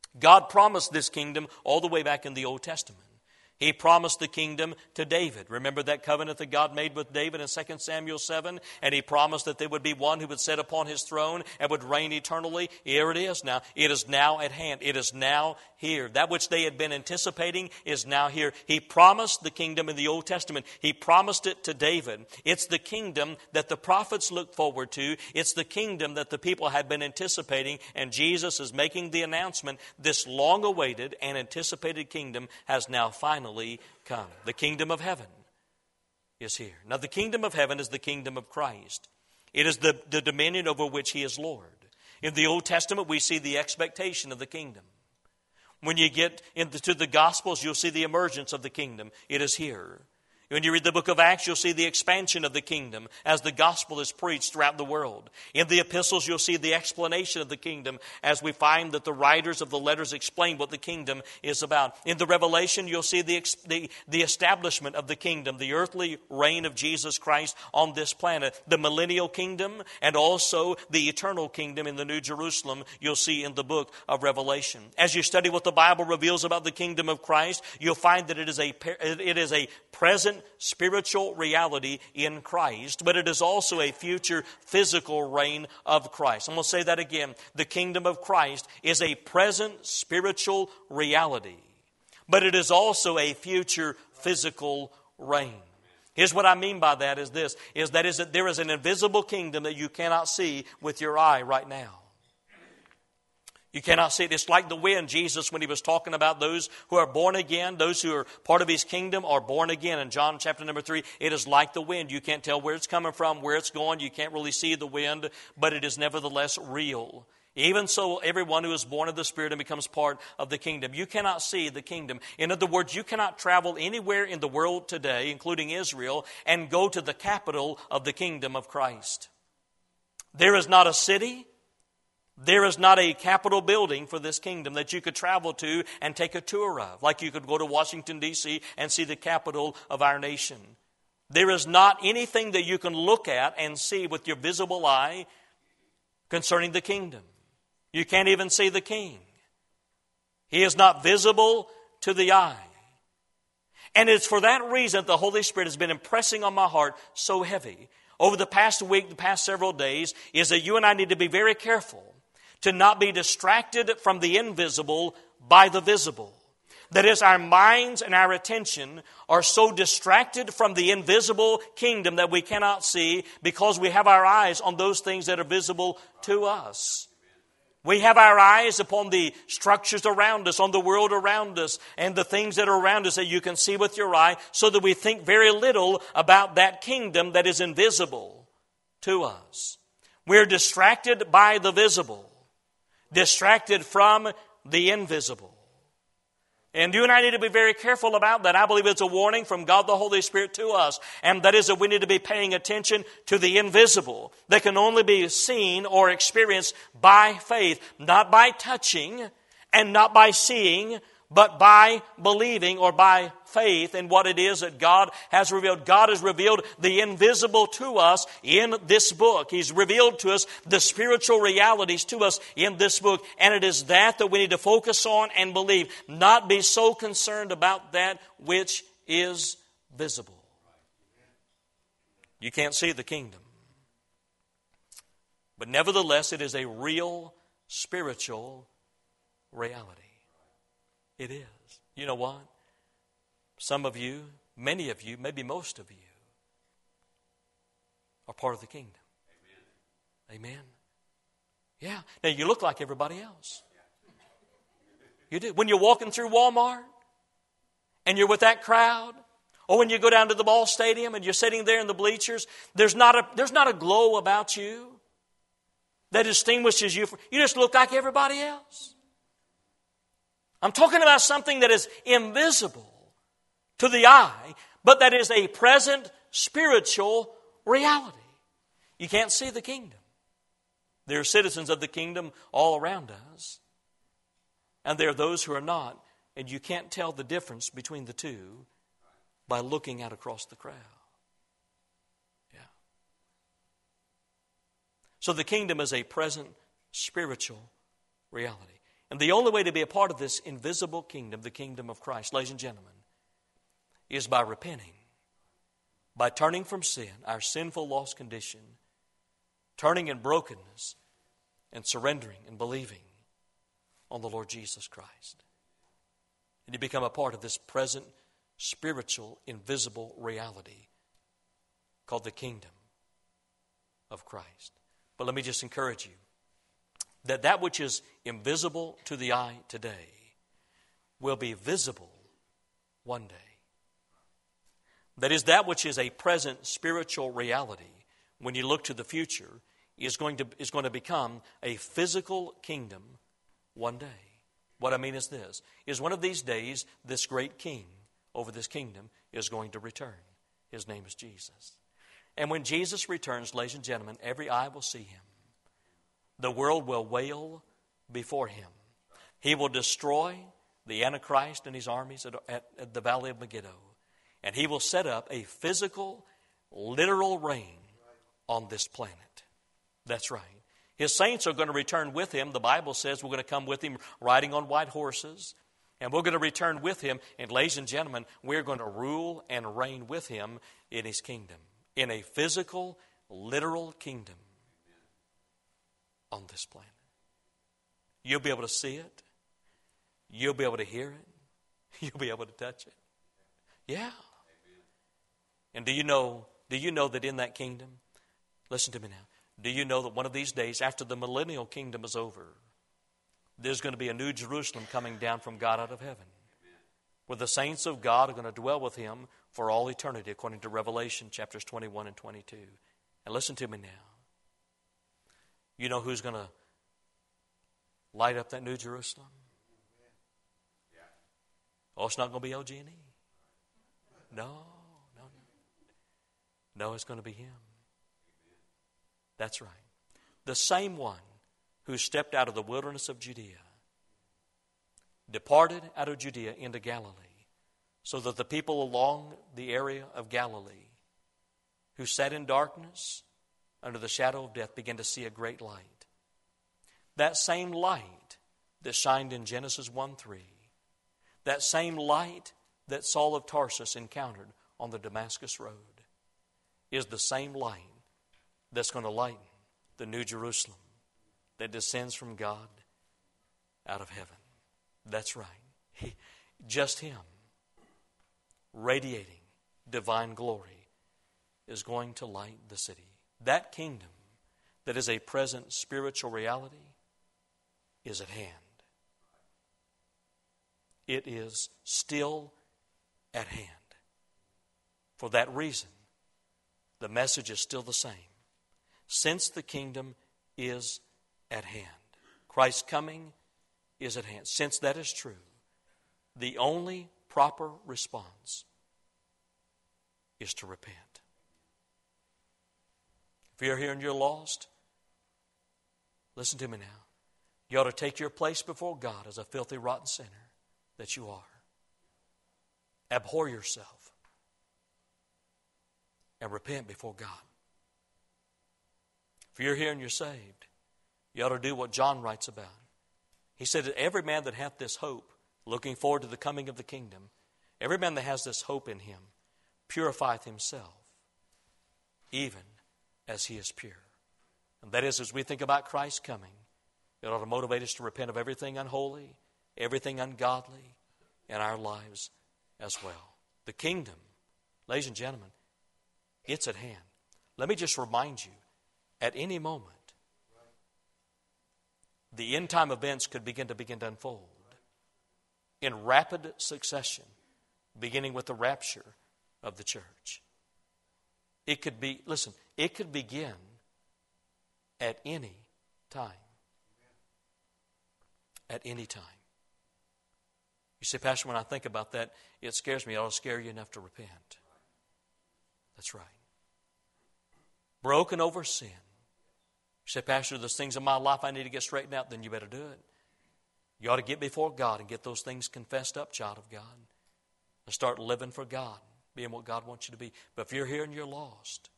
God promised this kingdom all the way back in the Old Testament. He promised the kingdom to David. Remember that covenant that God made with David in 2 Samuel 7? And he promised that there would be one who would sit upon his throne and would reign eternally. Here it is now. It is now at hand. It is now here. That which they had been anticipating is now here. He promised the kingdom in the Old Testament. He promised it to David. It's the kingdom that the prophets looked forward to. It's the kingdom that the people had been anticipating. And Jesus is making the announcement. This long-awaited and anticipated kingdom has now finally come. The kingdom of heaven is here. Now, the kingdom of heaven is the kingdom of Christ. It is the dominion over which He is Lord. In the Old Testament, we see the expectation of the kingdom. When you get into the Gospels, you'll see the emergence of the kingdom. It is here. When you read the book of Acts, you'll see the expansion of the kingdom as the gospel is preached throughout the world. In the epistles, you'll see the explanation of the kingdom as we find that the writers of the letters explain what the kingdom is about. In the Revelation, you'll see the establishment of the kingdom, the earthly reign of Jesus Christ on this planet, the millennial kingdom, and also the eternal kingdom in the New Jerusalem you'll see in the book of Revelation. As you study what the Bible reveals about the kingdom of Christ, you'll find that it is a present spiritual reality in Christ, but it is also a future physical reign of Christ. I'm going to say that again. The kingdom of Christ is a present spiritual reality, but it is also a future physical reign. Here's what I mean by that is that there is an invisible kingdom that you cannot see with your eye right now. You cannot see it. It's like the wind. Jesus, when He was talking about those who are born again, those who are part of His kingdom are born again. In John chapter number 3, it is like the wind. You can't tell where it's coming from, where it's going. You can't really see the wind, but it is nevertheless real. Even so, everyone who is born of the Spirit and becomes part of the kingdom. You cannot see the kingdom. In other words, you cannot travel anywhere in the world today, including Israel, and go to the capital of the kingdom of Christ. There is not a city. There is not a Capitol building for this kingdom that you could travel to and take a tour of, like you could go to Washington, D.C. and see the capital of our nation. There is not anything that you can look at and see with your visible eye concerning the kingdom. You can't even see the king. He is not visible to the eye. And it's for that reason that the Holy Spirit has been impressing on my heart so heavy over the past week, the past several days, is that you and I need to be very careful to not be distracted from the invisible by the visible. That is, our minds and our attention are so distracted from the invisible kingdom that we cannot see because we have our eyes on those things that are visible to us. We have our eyes upon the structures around us, on the world around us, and the things that are around us that you can see with your eye, so that we think very little about that kingdom that is invisible to us. We're distracted by the visible. Distracted from the invisible. And you and I need to be very careful about that. I believe it's a warning from God the Holy Spirit to us. And that is that we need to be paying attention to the invisible that can only be seen or experienced by faith. Not by touching and not by seeing, but by believing or by faith in what it is that God has revealed. God has revealed the invisible to us in this book. He's revealed to us the spiritual realities to us in this book. And it is that we need to focus on and believe. Not be so concerned about that which is visible. You can't see the kingdom. But nevertheless, it is a real spiritual reality. It is. You know what? Some of you, many of you, maybe most of you, are part of the kingdom. Amen. Amen. Yeah. Now you look like everybody else. You do. When you're walking through Walmart and you're with that crowd, or when you go down to the ball stadium and you're sitting there in the bleachers, there's not a glow about you that distinguishes you. You just look like everybody else. I'm talking about something that is invisible to the eye, but that is a present spiritual reality. You can't see the kingdom. There are citizens of the kingdom all around us, and there are those who are not, and you can't tell the difference between the two by looking out across the crowd. Yeah. So the kingdom is a present spiritual reality. And the only way to be a part of this invisible kingdom, the kingdom of Christ, ladies and gentlemen, is by repenting, by turning from sin, our sinful, lost condition, turning in brokenness, and surrendering and believing on the Lord Jesus Christ. And you become a part of this present, spiritual, invisible reality called the kingdom of Christ. But let me just encourage you that which is invisible to the eye today will be visible one day. That is, that which is a present spiritual reality, when you look to the future, is going to become a physical kingdom one day. What I mean is this, is one of these days, this great king over this kingdom is going to return. His name is Jesus. And when Jesus returns, ladies and gentlemen, every eye will see him. The world will wail before him. He will destroy the Antichrist and his armies at the Valley of Megiddo. And he will set up a physical, literal reign on this planet. That's right. His saints are going to return with him. The Bible says we're going to come with him riding on white horses. And we're going to return with him. And ladies and gentlemen, we're going to rule and reign with him in his kingdom. In a physical, literal kingdom on this planet. You'll be able to see it. You'll be able to hear it. You'll be able to touch it. Yeah. And do you know that in that kingdom, listen to me now, do you know that one of these days, after the millennial kingdom is over, there's going to be a new Jerusalem coming down from God out of heaven, where the saints of God are going to dwell with him for all eternity, according to Revelation chapters 21 and 22. And listen to me now. You know who's going to light up that new Jerusalem? Oh, it's not going to be OG&E. No. No, it's going to be him. That's right. The same one who stepped out of the wilderness of Judea, departed out of Judea into Galilee, so that the people along the area of Galilee who sat in darkness under the shadow of death began to see a great light. That same light that shined in Genesis 1:3, that same light that Saul of Tarsus encountered on the Damascus Road, is the same light that's going to lighten the New Jerusalem that descends from God out of heaven. That's right. Just him, radiating divine glory, is going to light the city. That kingdom that is a present spiritual reality is at hand. It is still at hand. For that reason, the message is still the same. Since the kingdom is at hand, Christ's coming is at hand. Since that is true, the only proper response is to repent. If you're here and you're lost, listen to me now. You ought to take your place before God as a filthy, rotten sinner that you are. Abhor yourself and repent before God. If you're here and you're saved, you ought to do what John writes about. He said that every man that hath this hope, looking forward to the coming of the kingdom, every man that has this hope in him purifieth himself, even as he is pure. And that is, as we think about Christ's coming, it ought to motivate us to repent of everything unholy, everything ungodly in our lives as well. The kingdom, ladies and gentlemen, it's at hand. Let me just remind you, at any moment, the end time events could begin to unfold in rapid succession, beginning with the rapture of the church. It could begin at any time. At any time. You say, Pastor, when I think about that, it scares me. It ought to scare you enough to repent. That's right. Broken over sin. You say, Pastor, there's things in my life I need to get straightened out. Then you better do it. You ought to get before God and get those things confessed up, child of God. And start living for God, being what God wants you to be. But if you're here and you're lost,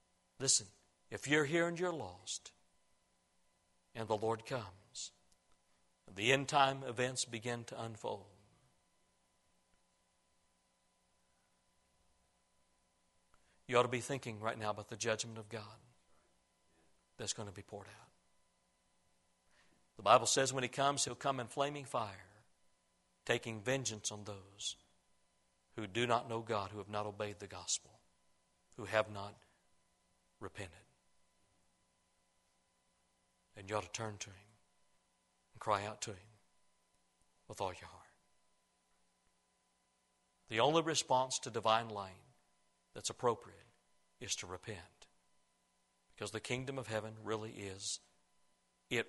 listen, if you're here and you're lost, and the Lord comes, the end time events begin to unfold. You ought to be thinking right now about the judgment of God that's going to be poured out. The Bible says when He comes, He'll come in flaming fire, taking vengeance on those who do not know God, who have not obeyed the gospel, who have not repented. And you ought to turn to Him and cry out to Him with all your heart. The only response to divine light that's appropriate is to repent. Because the kingdom of heaven really is at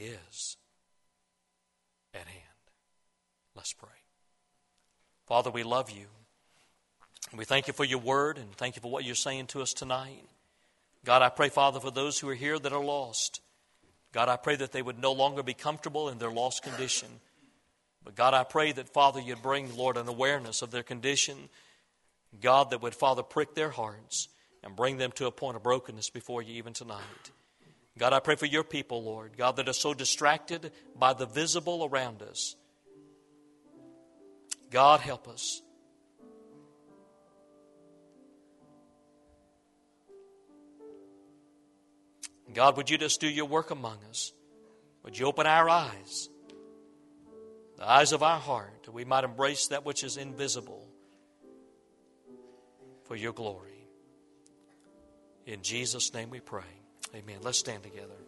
hand. Let's pray. Father, we love You. We thank You for Your word and thank You for what You're saying to us tonight. God, I pray, Father, for those who are here that are lost. God, I pray that they would no longer be comfortable in their lost condition. But God, I pray that, Father, You'd bring, Lord, an awareness of their condition. God, that would, Father, prick their hearts and bring them to a point of brokenness before You even tonight. God, I pray for Your people, Lord, God, that are so distracted by the visible around us. God, help us. God, would You just do Your work among us? Would You open our eyes, the eyes of our heart, that we might embrace that which is invisible for Your glory. In Jesus' name we pray. Amen. Let's stand together.